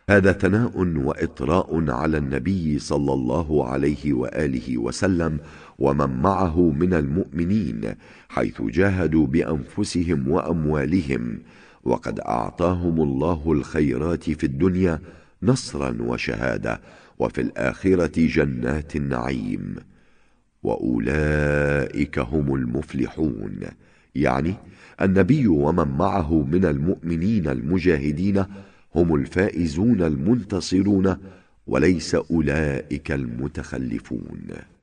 هذا ثناء وإطراء على النبي صلى الله عليه وآله وسلم ومن معه من المؤمنين، حيث جاهدوا بأنفسهم وأموالهم، وقد أعطاهم الله الخيرات في الدنيا نصرا وشهادة، وفي الآخرة جنات النعيم، وأولئك هم المفلحون. يعني النبي ومن معه من المؤمنين المجاهدين هم الفائزون المنتصرون، وليس أولئك المتخلفون.